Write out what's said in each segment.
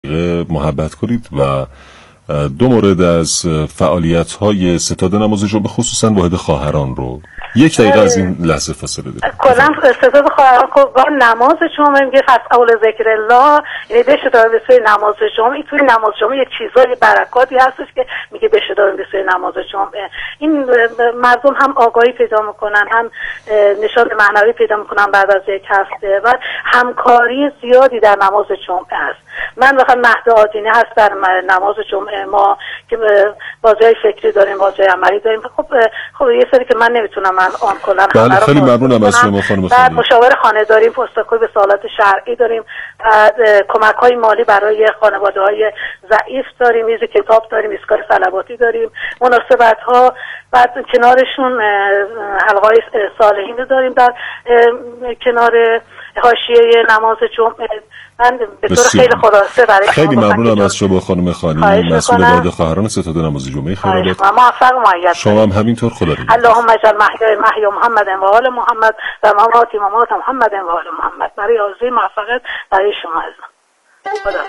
محبت کنید و دو مورد از فعالیت‌های ستاد نماز جمعه خصوصا واحد خواهران رو 1 دقیقه از این لحظه فاصله داریم. کلا ستاد خواهران نماز جمعه میگه فاول ذکر الله، یعنی بشه داریم به سوی نماز جمعه. توی نماز جمعه یه چیزای برکاتی هستش که میگه بشه داریم به سوی نماز جمعه. این مردم هم آگاهی پیدا میکنن، هم نشاط معنوی پیدا میکنن بعد از یک هفته و همکاری زیادی در نماز جمعه است. من واقعا مهد آدینه هست در نماز جمعه ما که بازی فکری داریم، بازی عملی داریم. خب یه سری که من نمیتونم من آن کنم. بله خیلی ممنونم از شما خانم. بعد مشاور خانه داریم، پستاکوی به سوالات شرعی داریم، بعد کمک‌های مالی برای خانواده‌های ضعیف داریم، میز کتاب داریم، ایستگاه صلواتی داریم، مناسبت‌ها. بعد کنارشون حلقه‌های صالحین داریم در کنار حاشیه نماز جمعه. من به طور خیلی خلاصه برای خیلی ممنونم از شما خانم خانی، مسئول واحد خواهران ستاد نماز جمعه. خیرات موفق و مؤید. شما هم همینطور. خدا نگهدار. اللهم اجعل محیای محمد و آل محمد و ممات محمد و آل محمد. برای آرزوی موفقیت برای شما عزیزم. خدا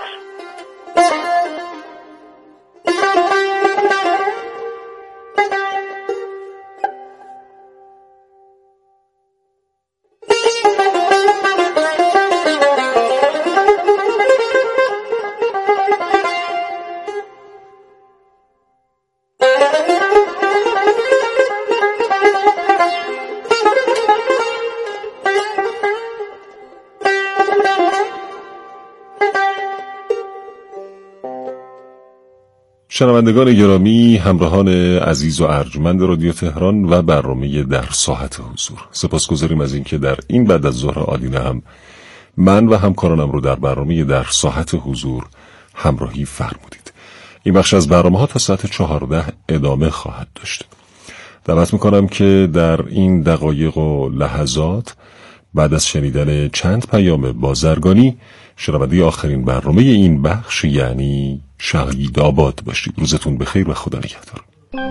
شنوندگان گرامی، همراهان عزیز و ارجمند رادیو تهران و برنامه در ساحت حضور، سپاسگزاریم از اینکه در این بعد از ظهر آدینه هم من و همکارانم رو در برنامه در ساحت حضور همراهی فرمودید. این بخش از برنامه ها تا ساعت 14 ادامه خواهد داشت. دعوت میکنم که در این دقایق و لحظات بعد از شنیدن چند پیام بازرگانی شنونده آخرین برنامه این بخش یعنی شهید آباد باشید. روزتون بخیر و خدا نگهدار.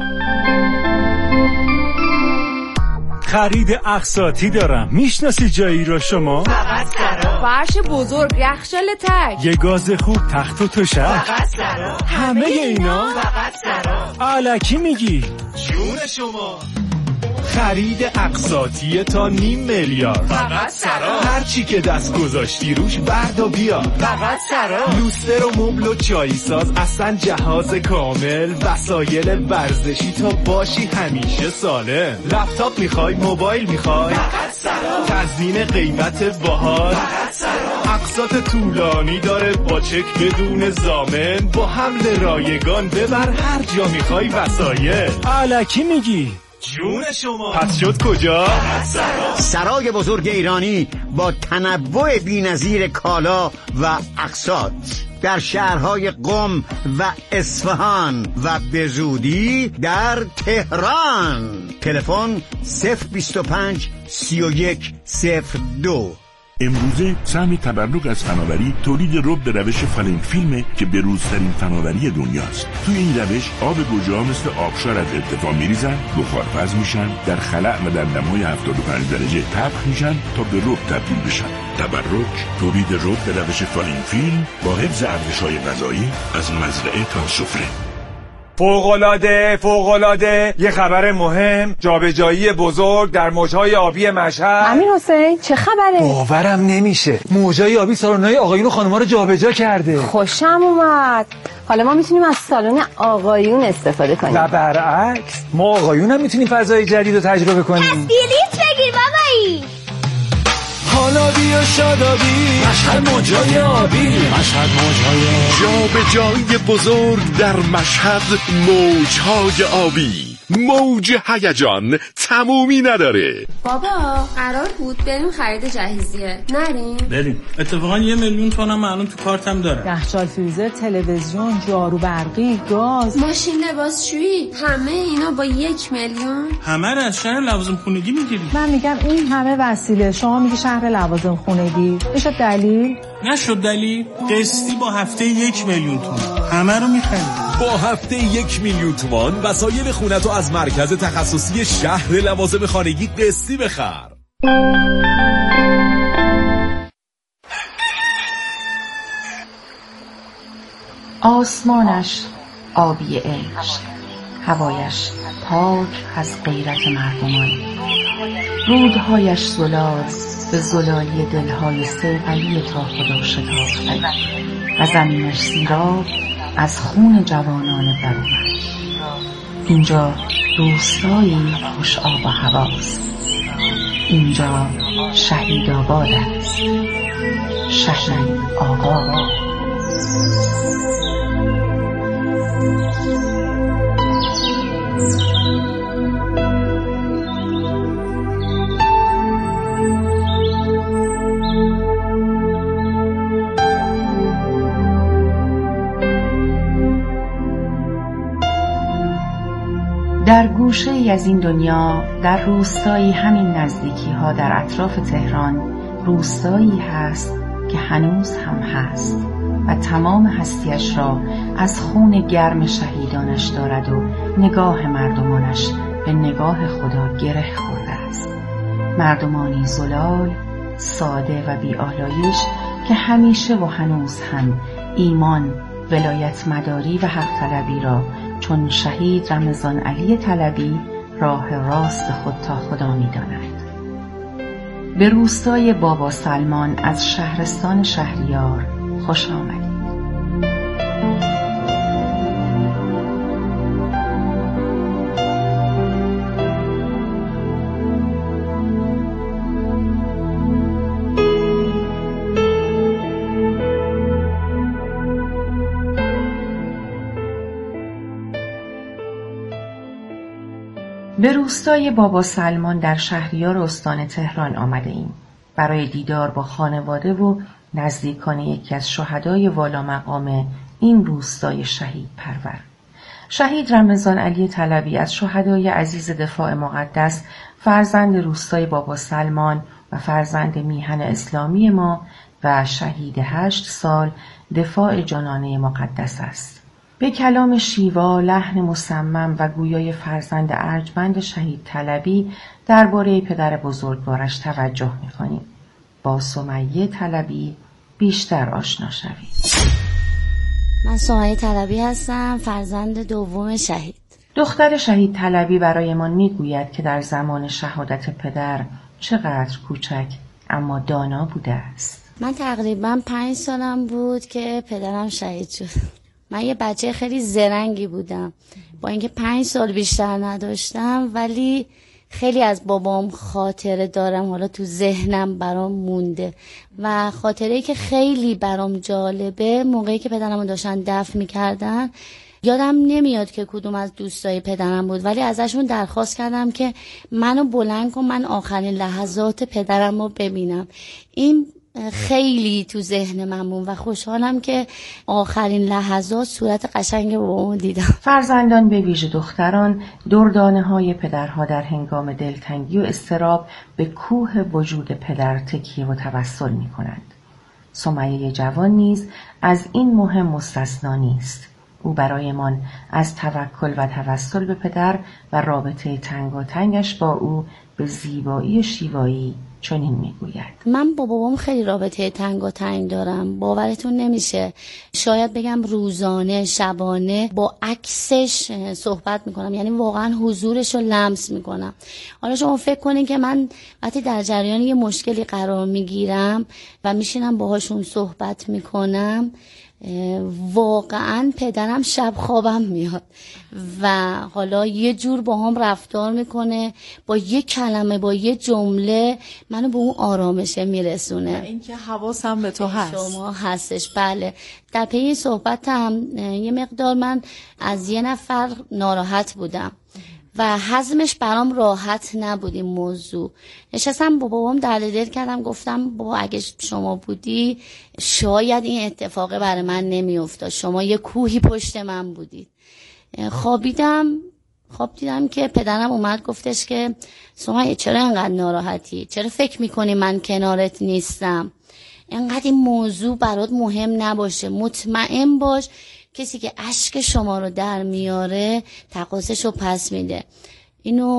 خرید اقساطی دارم. میشناسی جایی رو شما؟ فقط سرا. فرش بزرگ، یخچال تک، یه گاز خوب، تخت و تشک، فقط سرا. همه اینا فقط سرا. الکی میگی؟ جون شما. خرید اقساطی تا 500 میلیارد. فقط سرا. هر چی که دست گذاشتی روش برد و بیا. فقط سرا. لوستر و مبل و چایی ساز، اصلا جهاز کامل، وسایل ورزشی تا باشی همیشه سالم. لپتاپ میخوای، موبایل میخوای، فقط سرا. تزیین قیمت باحال، فقط سرا. اقساط طولانی داره با چک بدون ضامن، با حمل رایگان ببر هر جا میخوای وسایل. الکی میگی؟ جون شما. پس شد کجا؟ سرای بزرگ ایرانی با تنوع بی‌نظیر کالا و اقساط در شهرهای قم و اصفهان و به زودی در تهران. تلفن 025 31 02. امروزه سهم تبرک از فناوری تولید رب به روش فالینگ فیلمه که بروزترین فناوری دنیاست. توی این روش آب گوجه‌ها مثل آبشار از ارتفاع میریزن، بخارپز میشن، در خلأ و در دمای 75 درجه طبخ میشن تا به رب تبدیل بشن. تبرک تولید رب به روش فالینگ فیلم با حفظ ارزش‌های غذایی از مزرعه تا سفره. فوق‌العاده یه خبر مهم، جابجایی بزرگ در موجهای آبی مشهد. امیر حسین چه خبره؟ باورم نمیشه، موجهای آبی سالن‌های آقایون و خانم‌ها رو جابجا کرده. خوشم اومد. حالا ما میتونیم از سالن آقایون استفاده کنیم و برعکس ما آقایون هم میتونیم فضای جدید رو تجربه کنیم. اسکلیت بگیر بابایی. حالا بیا شادابی، مشهد موجهای آبی، مشهد موجهای جابجایی بزرگ در مشهد، موجهای آبی، موج هیجان تمومی نداره. بابا قرار بود بریم خرید جهیزیه، بریم. اتفاقا 1 میلیون تومن هم الان تو کارتم داره. یخچال، فریزر، تلویزیون، جارو برقی، گاز، ماشین لباسشویی، همه اینا با 1 میلیون. همه رو از شهر لوازم خونگی میگیری. من میگم این همه وسیله، شما میگی شهر لوازم خونگی. بشه دلیل؟ نشد دلیل. قسطی با هفته 1 میلیون تومان همه رو میخریم. با هفته 1 میلیون تومان وسایل خونتو از مرکز تخصصی شهر لوازم خانگی قسطی بخر. آسمانش آبی عشق، هوایش پاک از غیرت مردمان، رودهایش زلال به زلالی دلهای صیقلی تا خدا شتافته و زمینش سیراب از خون جوانان برون. اینجا روستایی خوش آب و هواست، اینجا شهید آباد است، شهید آباد. در گوشه ای از این دنیا، در روستایی همین نزدیکی ها در اطراف تهران، روستایی هست که هنوز هم هست و تمام هستیش را از خون گرم شهیدانش دارد و نگاه مردمانش به نگاه خدا گره خورده است. مردمانی زلال، ساده و بی‌آلایش که همیشه و هنوز هم ایمان، ولایت مداری و حق طلبی را چون شهید رمضان علی طلبی راه راست خود تا خدا می داند. به روستای بابا سلمان از شهرستان شهریار خوش آمدید. به روستای بابا سلمان در شهریار استان تهران آمده ایم برای دیدار با خانواده و نزدیکان یکی از شهدای والا مقام این روستای شهید پرور. شهید رمضان علی طلبی از شهدای عزیز دفاع مقدس، فرزند روستای بابا سلمان و فرزند میهن اسلامی ما و شهید 8 سال دفاع جانانه مقدس است. به کلام شیوا، لحن مصمم و گویای فرزند ارجمند شهید طلبی درباره پدر بزرگوارش توجه می‌کنیم. با سمیه طلبی بیشتر آشنا شوید. من سمیه طلبی هستم، فرزند دوم شهید. دختر شهید طلبی برایمان میگوید که در زمان شهادت پدر چقدر کوچک اما دانا بوده است. من تقریبا 5 سالم بود که پدرم شهید شد. من یه بچه خیلی زرنگی بودم، با اینکه 5 سال بیشتر نداشتم، ولی خیلی از بابام خاطره دارم، حالا تو ذهنم برام مونده و خاطره‌ای که خیلی برام جالبه، موقعی که پدرمو داشتن دفن می‌کردن، یادم نمیاد که کدوم از دوستای پدرم بود، ولی ازشون درخواست کردم که منو بلند کن، من آخرین لحظات پدرمو ببینم. این خیلی تو ذهن من بود و خوشحالم که آخرین لحظات صورت قشنگ بابامو دیدم. فرزندان به ویژه دختران دردانه‌های پدرها در هنگام دلتنگی و اضطراب به کوه وجود پدر تکیه و توسل می‌کنند. سمیه جوان نیز از این مهم مستثنا نیست. او برایمان از توکل و توسل به پدر و رابطه تنگاتنگش با او به زیبایی شیوایی چنین میگوید: من با بابام خیلی رابطه تنگاتنگ دارم، باورتون نمیشه. شاید بگم روزانه، شبانه با عکسش صحبت میکنم، یعنی واقعا حضورش رو لمس میکنم. حالا شما فکر کنین که من وقتی در جریان یه مشکلی قرار میگیرم و میشینم باهاشون صحبت میکنم، واقعا پدرم شب خوابم میاد و حالا یه جور با هم رفتار میکنه، با یه کلمه، با یه جمله منو به اون آرامشه میرسونه. این که حواسم به تو هست. شما هستش، بله. در پی صحبت هم یه مقدار من از یه نفر ناراحت بودم و هضمش برام راحت نبود این موضوع. نشستم با بابام درد دل کردم، گفتم بابا اگه شما بودی شاید این اتفاق برای من نمی افتاد، شما یه کوهی پشت من بودید. خواب دیدم که پدرم اومد گفتش که سمیه چرا انقدر ناراحتی؟ چرا فکر میکنی من کنارت نیستم؟ انقدر این موضوع برات مهم نباشه، مطمئن باش کسی که اشک شما رو در میاره تقاضاش رو پس میده. اینو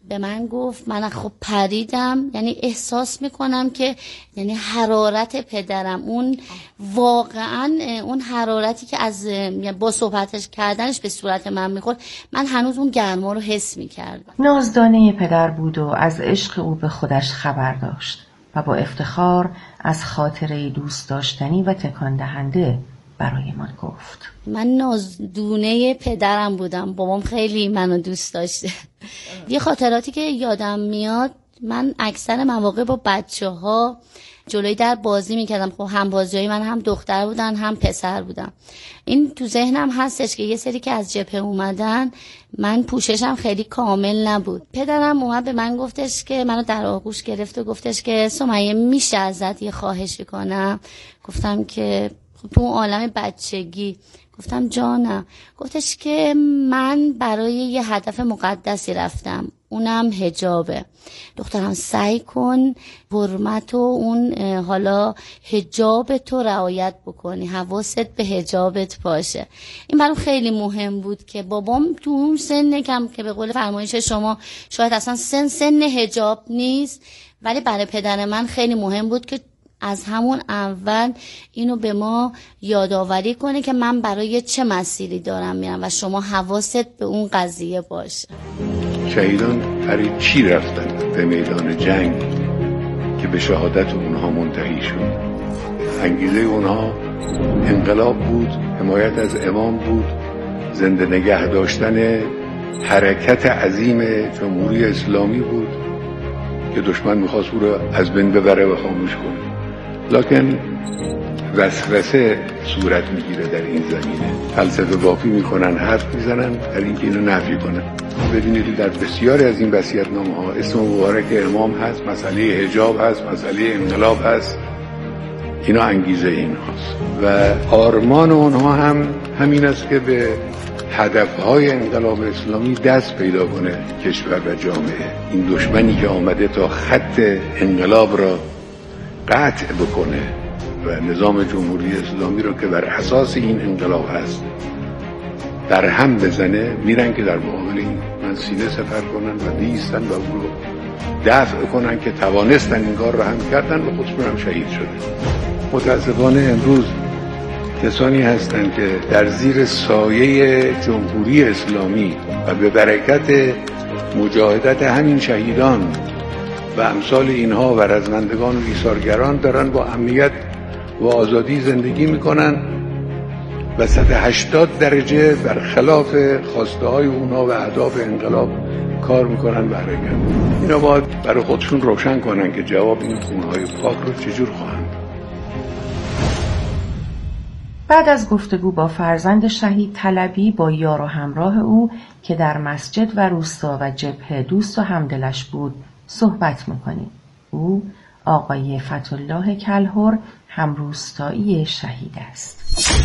به من گفت. من خب پریدم، یعنی احساس میکنم که یعنی حرارت پدرم، اون واقعا اون حرارتی که از با صحبتش کردنش به صورت من میخورد، من هنوز اون گرما رو حس میکردم. نازدانه پدر بود و از عشق او به خودش خبر داشت و با افتخار از خاطره دوست داشتنی و تکان دهنده برای من گفت. من نازدونه پدرم بودم، بابام خیلی منو دوست داشته. یه خاطراتی که یادم میاد، من اکثر مواقع با بچه‌ها جلوی در بازی میکردم. خب هم بازیای من هم دختر بودن هم پسر بودن. این تو ذهنم هستش که یه سری که از جبهه اومدن، من پوششم خیلی کامل نبود. پدرم اومد به من گفتش که منو در آغوش گرفت و گفتش که سمیه میشه ازت یه خواهشی کنم؟ گفتم که تو اون عالم بچگی، گفتم جانم. گفتش که من برای یه هدف مقدسی رفتم، اونم حجابه. دخترم سعی کن حرمت و اون حالا حجاب تو رعایت بکنی، حواست به حجابت باشه. این برام خیلی مهم بود که بابام تو اون سن کم که به قول فرمایش شما شاید اصلا سن حجاب نیست، ولی برای پدر من خیلی مهم بود که از همون اول اینو به ما یادآوری کنه که من برای چه مسیری دارم میرم و شما حواست به اون قضیه باشه. شهیدان برای چی رفتن به میدان جنگ که به شهادت اونها منتهی شد؟ انگیزه اونها انقلاب بود، حمایت از امام بود، زنده نگه داشتن حرکت عظیم جمهوری اسلامی بود که دشمن میخواست او را از بین ببره و خاموش کنه. لکن وسوسه صورت میگیره در این زمینه، فلسفه بافی میکنن، حرف میزنن در اینکه اینو نفی کنن. ببینید در بسیاری از این وصیت‌نامه ها اسم مبارک امام هست، مسئله حجاب هست، مسئله انقلاب هست. اینا انگیزه این هست و آرمان اونها هم همین است که به هدفهای انقلاب اسلامی دست پیدا کنه کشور و جامعه. این دشمنی که آمده تا خط انقلاب را قطع بکنه و نظام جمهوری اسلامی رو که بر اساس این انقلاب هست در هم بزنه، میرن که در مقابل این من سینه سپر کنن و بیستن و او رو دفع کنن که توانستن این کار رو هم کردن و خودشون هم شهید شدن. متاسفانه امروز کسانی هستند که در زیر سایه جمهوری اسلامی و به برکت مجاهدت همین شهیدان و امثال اینها و رزمندگان و ایثارگران دارن با امنیت و آزادی زندگی میکنن و 180 درجه برخلاف خواسته های اونها و اهداف انقلاب کار میکنن و حرکت. اینا باید برای خودشون روشن کنن که جواب این خونهای پاک رو چجور خواهند. بعد از گفتگو با فرزند شهید طلبی با یار و همراه او که در مسجد و روستا و جبهه دوست و همدلش بود صحبت میکنیم. او آقای فتحالله کلهر همروستایی شهید است.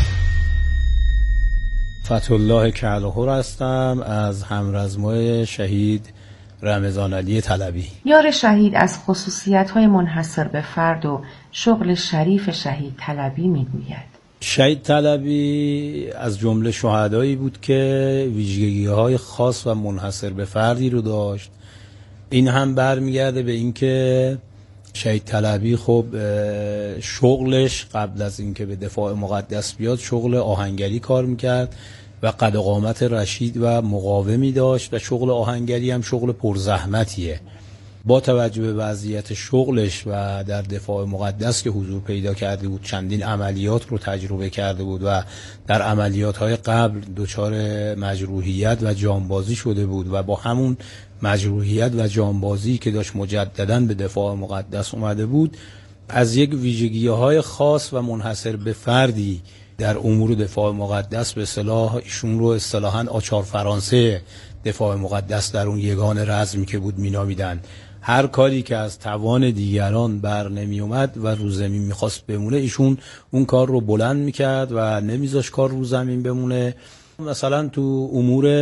فتحالله کلهر هستم از همرزمای شهید رمضان علی طلبی. یار شهید از خصوصیت‌های منحصر به فرد و شغل شریف شهید طلبی میگوید. شهید طلبی از جمله شهدایی بود که ویژگی‌های خاص و منحصر به فردی رو داشت. این هم برمیگرده به اینکه شهید طلبی خب شغلش قبل از اینکه به دفاع مقدس بیاد شغل آهنگری کار میکرد و قد و قامت رشید و مقاومی داشت و شغل آهنگری هم شغل پرزحمتیه. با توجه به وضعیت شغلش و در دفاع مقدس که حضور پیدا کرده بود، چندین عملیات رو تجربه کرده بود و در عملیات‌های قبل دچار مجروحیت و جانبازی شده بود و با همون مجروحیت و جانبازی که داشت مجدداً به دفاع مقدس اومده بود، از یک ویژگی‌های خاص و منحصر به فردی در امور دفاع مقدس به اصطلاح ایشون رو اصطلاحاً آچار فرانسه دفاع مقدس در اون یگان رزمی که بود مینامیدن. هر کاری که از توان دیگران بر نمی اومد و رو زمین میخواست بمونه، ایشون اون کار رو بلند میکرد و نمیذاش کار رو زمین بمونه. مثلا تو امور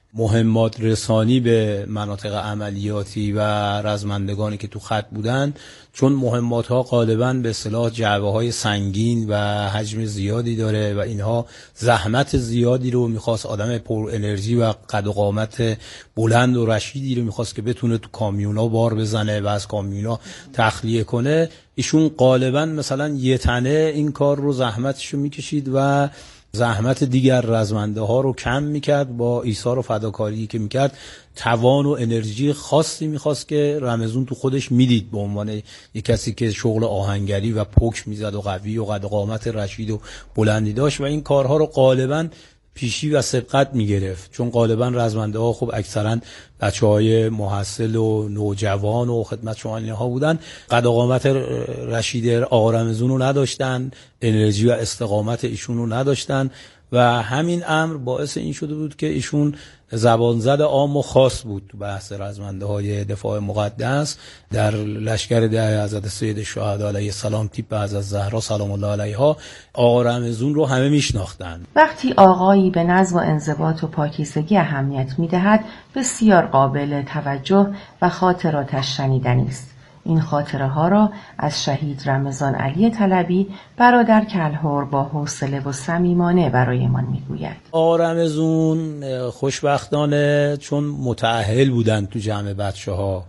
مهمات رسانی به مناطق عملیاتی و رزمندگانی که تو خط بودن، چون مهمات ها غالباً به اصطلاح جعبه های سنگین و حجم زیادی داره و اینها زحمت زیادی رو میخواست، آدم پر انرژی و قد و قامت بلند و رشیدی رو میخواست که بتونه تو کامیونا بار بزنه و از کامیونا تخلیه کنه. ایشون غالباً مثلا یه تنه این کار رو زحمتش رو میکشید و زحمت دیگر رزمنده ها رو کم میکرد. با ایثار و فداکاری که میکرد توان و انرژی خاصی میخواست که رمضون تو خودش میدید به عنوان یک کسی که شغل آهنگری و پک میزد و قوی و قد و قامت رشید و بلندی داشت و این کارها رو غالباً پیشی و سبقت میگرفت، چون غالبا رزمنده ها خب اکثرا بچهای محصل و نوجوان و خدمت شما اینها بودن، قد و قامت رشید آقا رمضون رو نداشتن، انرژی و استقامت ایشون رو نداشتن و همین امر باعث این شده بود که ایشون زبانزد عام و خاص بود تو بحث رزمنده های دفاع مقدس. در لشکر ده حضرت سید الشهدا علیه السلام تیپ حضرت زهرا سلام الله علیها آقا رمضون رو همه میشناختن. وقتی آقایی به نظم و انضباط و پاکیزگی اهمیت میدهد بسیار قابل توجه و خاطراتش شنیدنی است. این خاطره ها را از شهید رمضان علی طلبی برادر کلهر با حوصله و صمیمانه برایمان میگوید. آقا رمضون خوشبختانه چون متأهل بودن تو جمع بچه ها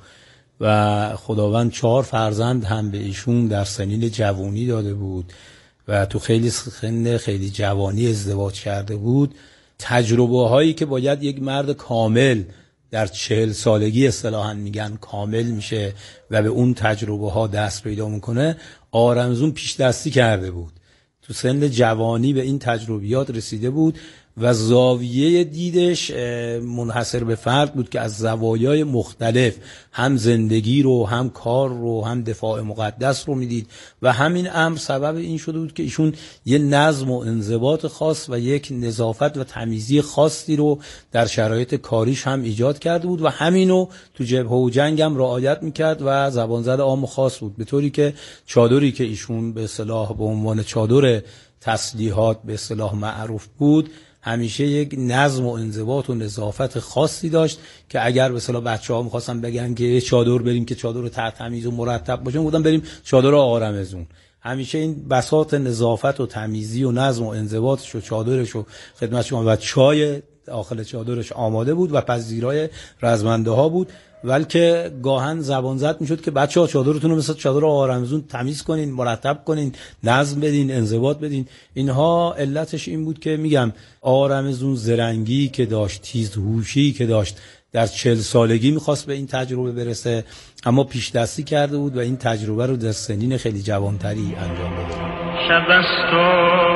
و خداوند 4 فرزند هم به ایشون در سنین جوانی داده بود و تو خیلی سن خیلی جوانی ازدواج کرده بود، تجربه هایی که باید یک مرد کامل در 40 سالگی اصطلاحاً میگن کامل میشه و به اون تجربه ها دست پیدا میکنه، آقا رمضون پیش دستی کرده بود، تو سن جوانی به این تجربیات رسیده بود و زاویه دیدش منحصر به فرد بود که از زوایای مختلف هم زندگی رو هم کار رو هم دفاع مقدس رو میدید و همین امر سبب این شده بود که ایشون یه نظم و انضباط خاص و یک نظافت و تمیزی خاصی رو در شرایط کاریش هم ایجاد کرده بود و همینو تو جبهه و جنگ هم رعایت میکرد و زبانزد عام و خاص بود، به طوری که چادری که ایشون به اصطلاح به عنوان چادر تسلیحات به اصطلاح معروف بود همیشه یک نظم و انضباط و نظافت خاصی داشت که اگر به اصطلاح بچه‌ها می‌خواستن بگن که چادر بریم که چادر تمیز و مرتب باشه، گفتن بریم چادر آقا رمضون. همیشه این بساط نظافت و تمیزی و نظم و انضباطش و چادرش و خدمت شما و چای داخل چادرش آماده بود و پذیرای رزمنده ها بود، بلکه گاهن زبان زد میشد که بچه‌ها چادرتون رو مثل چادر آقا رمضون تمیز کنین، مرتب کنین، نظم بدین، انضباط بدین. اینها علتش این بود که میگم آقا رمضون زرنگی که داشت، تیزهوشی که داشت، در 40 سالگی میخواست به این تجربه برسه، اما پیش دستی کرده بود و این تجربه رو در سنین خیلی جوانتری انجام داد. شب است و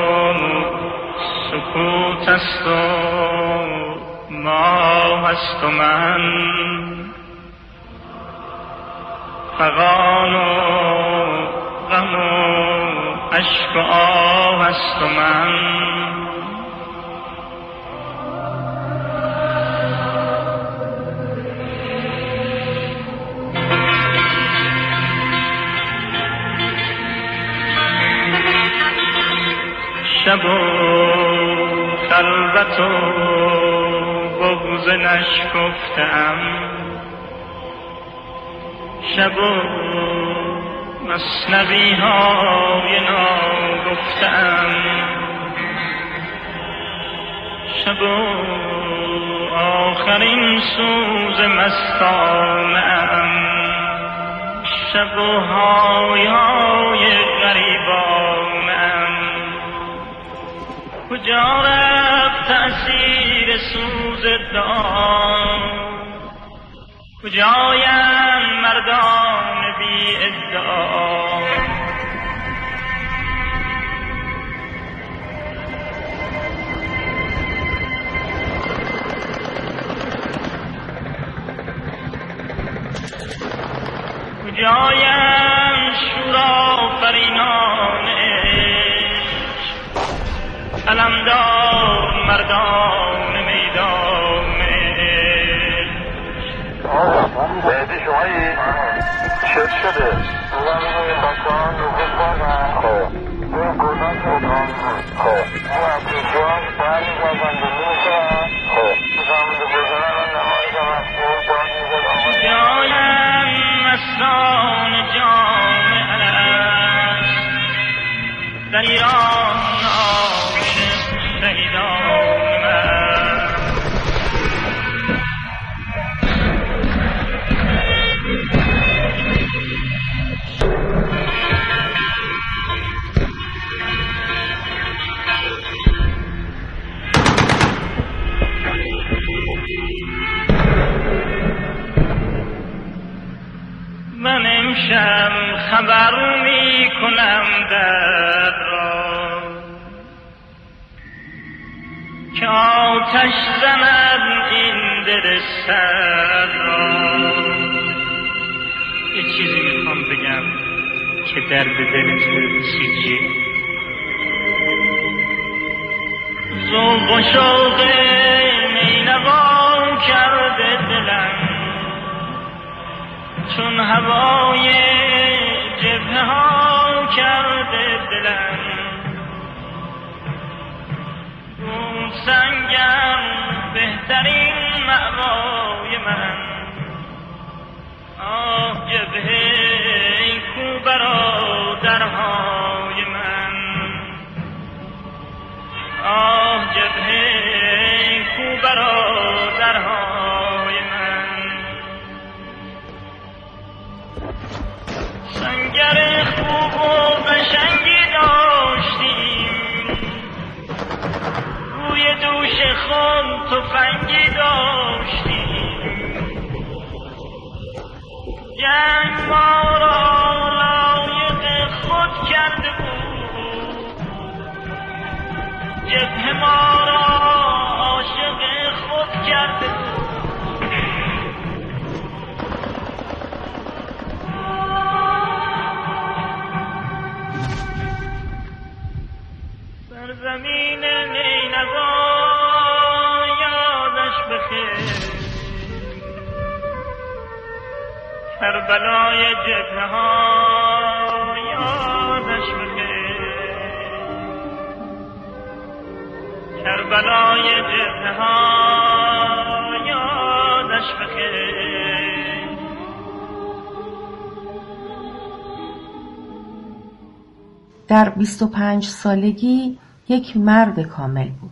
سکوت است و ما هست و من، فغان و غم و عشق و آه هست و من. شب و خلوت و بغض نشکفته‌ام، شب و مثنوی های ناگفته‌ام، شب و آخرین سوز مستانه‌ام، شب و های های غریبانه‌ام. کجا رفت تأثیر سوز دعا، کجایم مردان بی ادعا. کجایم شورآفرینان عشق، علمدار مردان میدان عشق. مهدی شمایی؟ چه شده؟ این بچه‌ها نوزه کنن. خب این گردان پروگرام بود. خب این اپریجوان برمی بازن دلو میکنن. خب بزنم ایران عاشق شهیدان من امشب خبر می کنم در را که آتش زند این دل سر را. یه چیزی میخوام بگم که درد دل تو سیجی ذوق و شوق مینوا کرده دلم چون هوای جبهه ها کرده دلم. اون سنگم بهترین مأوای من. آه جبهه کو برادرهای من. آه جبهه کو برادرهای من. سنگر خوب و قشنگی داشتیم روی دوش خود تفنگی داشتیم. جنگ ما را لایق خود کرده بود جبهه ما را عاشق خود کرده بود. زمین نینوا یادش بخیر کربلای جبهه ها یادش بخیر کربلای جبهه ها یادش بخیر. در 25 سالگی یک مرد کامل بود.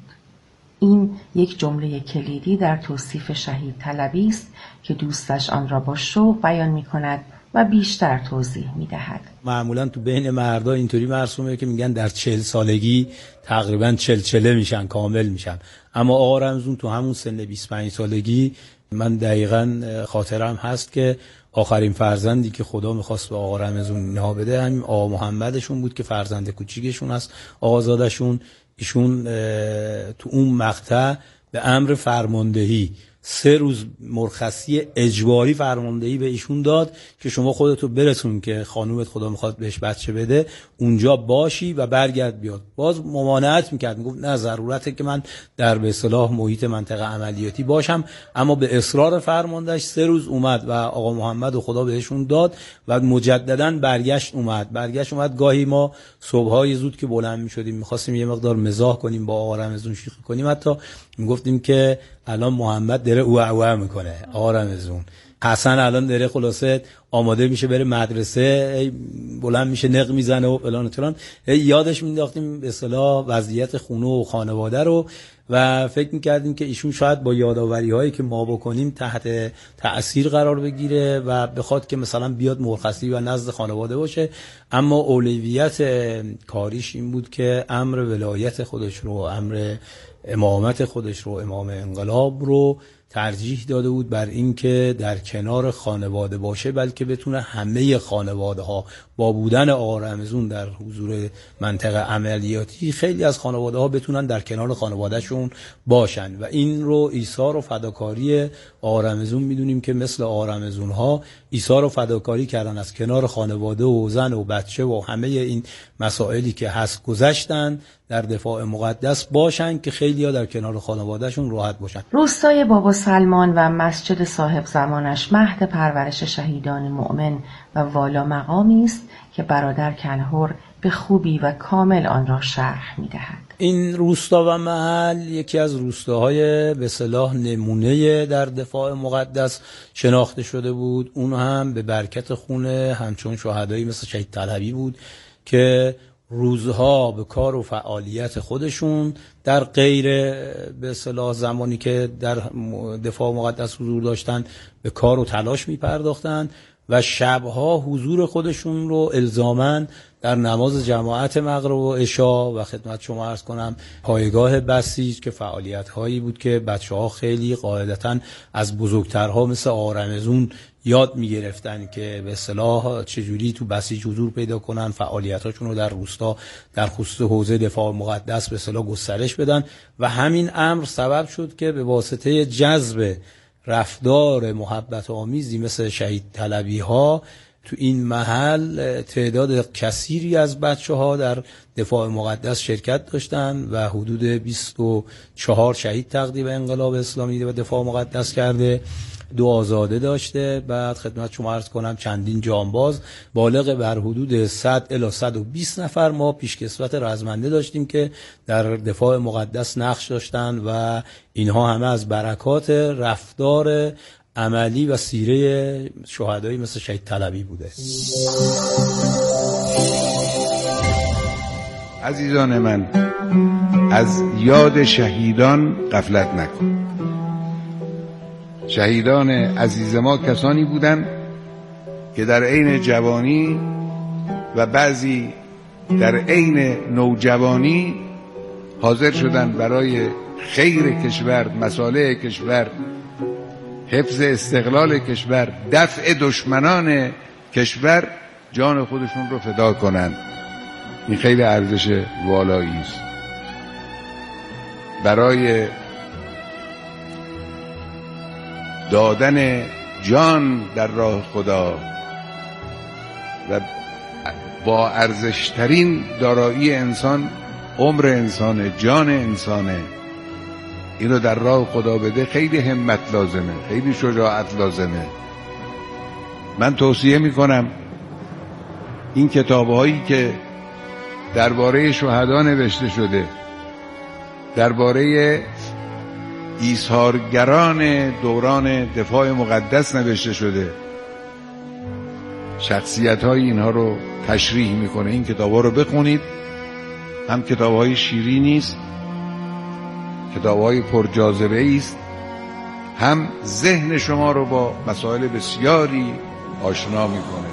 این یک جمله کلیدی در توصیف شهید طلبی است که دوستش آن را با شوق بیان می کند و بیشتر توضیح می دهد. معمولا تو بین مردا اینطوری مرسومه که میگن در 40 سالگی تقریبا چلچله میشن، کامل میشن. اما آقا رمزون تو همون سن 25 سالگی، من دقیقاً خاطرم هست که آخرین فرزندی که خدا میخواست به آقا رمزون اینا بده همین آقا محمدشون بود که فرزند کوچیکشون هست، آقازادشون. ایشون تو اون مقطع به امر فرماندهی 3 روز مرخصی اجباری فرماندهی به ایشون داد که شما خودتو برسون که خانومت خدا میخواد بهش بچه بده اونجا باشی و برگرد بیاد. باز ممانعت میکرد، میگفت نه ضرورته که من در به اصطلاح محیط منطقه عملیاتی باشم. اما به اصرار فرماندهش 3 روز اومد و آقا محمد و خدا بهشون داد و مجددا برگشت اومد. گاهی ما صبحای زود که بلند میشدیم میخواستیم یه مقدار مزاح کنیم با آقا رمزون، شوخی کنیم، حتی میگفتیم که الان محمد داره اوه میکنه، آقا رمزون حسن الان داره خلاصه آماده میشه بره مدرسه، بلند میشه نق میزنه و فلان و فلان. یادش مینداختیم به اصطلاح وضعیت خونه و خانواده رو و فکر میکردیم که ایشون شاید با یاداوری هایی که ما بکنیم تحت تأثیر قرار بگیره و بخواد که مثلا بیاد مرخصی و نزد خانواده باشه. اما اولویت کاریش این بود که امر ولایت خودش رو، امر امامت خودش رو، امام انقلاب رو ترجیح داده بود بر این که در کنار خانواده باشه، بلکه بتونه همه خانواده ها با بودن آقا رمزون در حضور منطقه عملیاتی خیلی از خانواده ها بتونن در کنار خانوادهشون باشن و این رو ایثار و فداکاری آقا رمزون میدونیم که مثل آقا رمزون ها ایثار و فداکاری کردن، از کنار خانواده و زن و بچه و همه این مسائلی که هست گذشتن در دفاع مقدس باشن که خیلی ها در کنار خانوادهشون راحت باشن. روستای بابا سلمان و مسجد صاحب زمانش مهد پرورش شهیدان مؤمن و والا مقامی است که برادر کنهور به خوبی و کامل آن را شرح می‌دهد. این روستا و محل یکی از روستاهای به اصطلاح نمونه در دفاع مقدس شناخته شده بود. اون هم به برکت خون همچون شهدایی مثل شهید طلبی بود که روزها به کار و فعالیت خودشون در غیر به اصطلاح زمانی که در دفاع مقدس حضور داشتن به کار و تلاش می پرداختن و شبها حضور خودشون رو الزاماً در نماز جماعت مغرب و عشا و خدمت شما عرض کنم پایگاه بسیج که فعالیت هایی بود که بچه‌ها خیلی قاعدتاً از بزرگترها مثل آرمزون یاد می‌گرفتن که به اصطلاح چجوری تو بسیج حضور پیدا کنن، فعالیتاشون رو در روستا در خصوص حوزه دفاع مقدس به اصطلاح گسترش بدن و همین امر سبب شد که به واسطه جذب رفتار محبت آمیزی مثل شهید طلبی ها تو این محل تعداد کثیری از بچه‌ها در دفاع مقدس شرکت داشتن و حدود 24 شهید تقدیم انقلاب اسلامی و دفاع مقدس کرده، 2 آزاده داشته. بعد خدمت شما عرض کنم چندین جانباز بالغ بر حدود 100 الی 120 نفر ما پیشکسوت رزمنده داشتیم که در دفاع مقدس نقش داشتن و اینها همه از برکات رفتار عملی و سیره شهدایی مثل شهید طلبی بوده. عزیزان من، از یاد شهیدان غفلت نکن. شهیدان عزیز ما کسانی بودند که در عین جوانی و بعضی در عین نوجوانی حاضر شدند برای خیر کشور، مصالح کشور، حفظ استقلال کشور، دفع دشمنان کشور جان خودشون رو فدا کنند. این خیلی ارزش والایی است. برای دادن جان در راه خدا و با ارزشترین دارایی انسان عمر انسانه، جان انسانه، اینو در راه خدا بده خیلی همت لازمه، خیلی شجاعت لازمه. من توصیه میکنم این کتابهایی که درباره شهدا نوشته شده، درباره ایثارگران دوران دفاع مقدس نوشته شده، شخصیت‌های اینها رو تشریح میکنه. این کتاب‌ها رو بخونید. هم کتاب‌های شیرینی است، کتاب‌های پرجاذبه است، هم ذهن شما رو با مسائل بسیاری آشنا میکنه.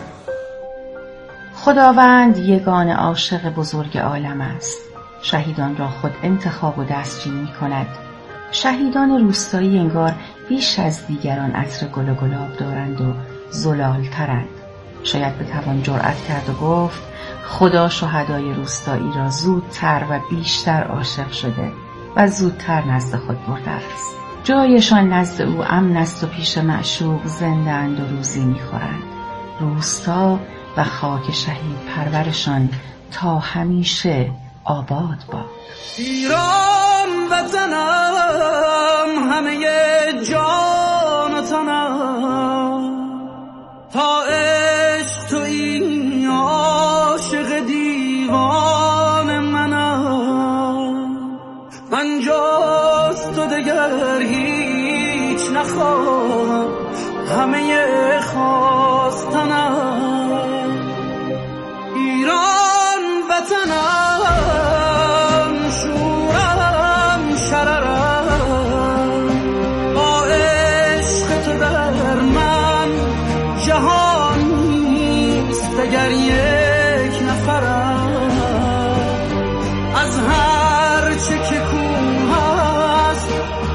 خداوند یگانه عاشق بزرگ عالم است. شهیدان را خود انتخاب و دستچین می‌کند. شهیدان روستایی انگار بیش از دیگران عطر گل و گلاب دارند و زلال‌ترند. شاید بتوان جرأت کرد و گفت خدا شهدای روستایی را زودتر و بیشتر عاشق شده و زودتر نزد خود برده است. جایشان نزد او امن است و پیش معشوق زنده اند و روزی می‌خورند. روستا و خاک شهید پرورشان تا همیشه آباد باد. ایران وطنم، همه جان و تنم، تا عشق تویی عاشق دیوان منم. من جز تو دگر هیچ نخواهم، همه خواستنم. ایران وطنم، شورم شررم، با عشق تو در من جهان نیست دگر یک نفرم. از هر چه که کوه هست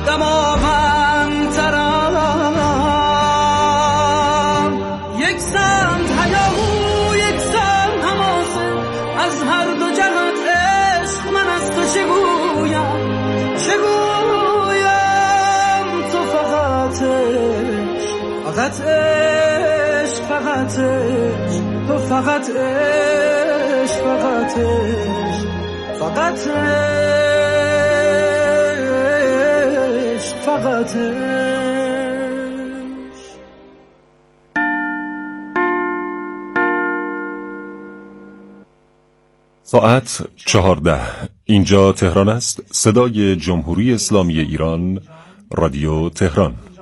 دماوندترم. یک سمت هیاهو، یک سمت حماسه، از هر دو جهت عشق من از تو چگویم، چگویم تو فقط عشق، فقط عشق، فقط عشق، تو فقط عشق، فقط عشق، فقط عشق، فقط عشق. ساعت 14. اینجا تهران است. صدای جمهوری اسلامی ایران، رادیو تهران.